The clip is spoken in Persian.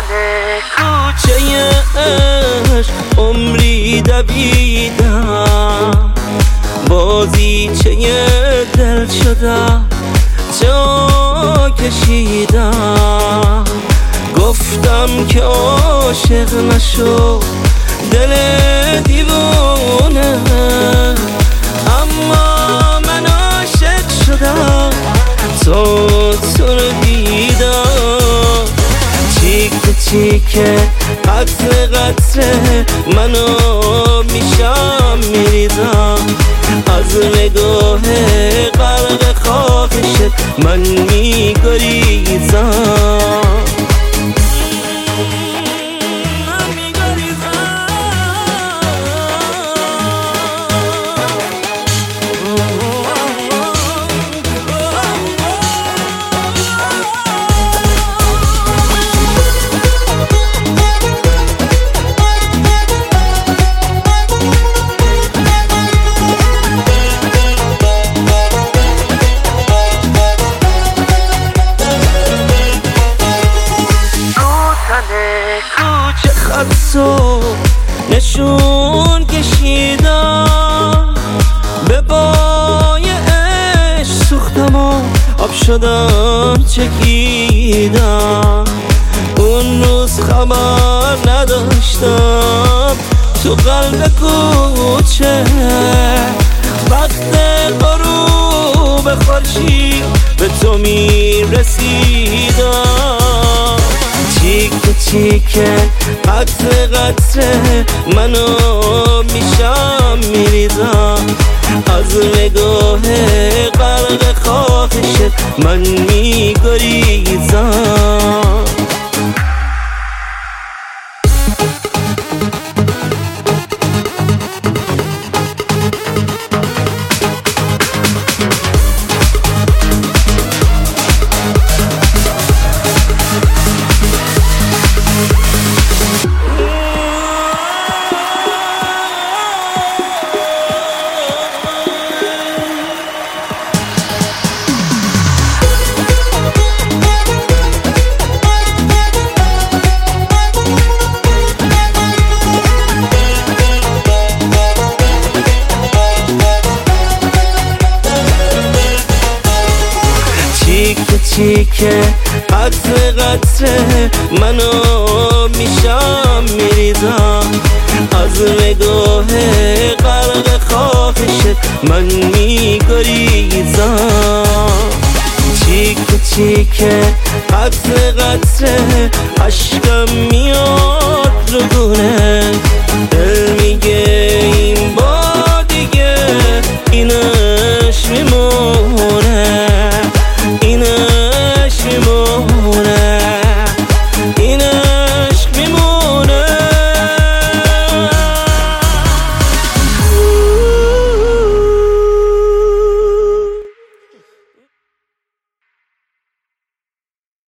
کوچه عشق عمری دویدم، بازیچه دل شدم، جا کشیدم. گفتم که عاشق نشو دل دیوونه، اما من عاشق شدم تو رو دیدم. چیکه چیکه قطره قطره منو میشم میریزم، از نگاه غرق خواهشت من میگریزم. کوچه خطو نشون کشیدم، به بای عشق سوختم و آب شدم چکیدم. اون روز خبر نداشتم تو قلب کوچه، وقت غروب خورشید به تو میرسیدم. چیکه چیکه قطره قطره منو میشم میریزم، از نگاه غرق خواهشت من میگریزم. چیکه چیکه قطره قطره منو میشم میریزم، از نگاه غرق خواهشت من میگریزم. چیکه چیکه قطره قطره عشقم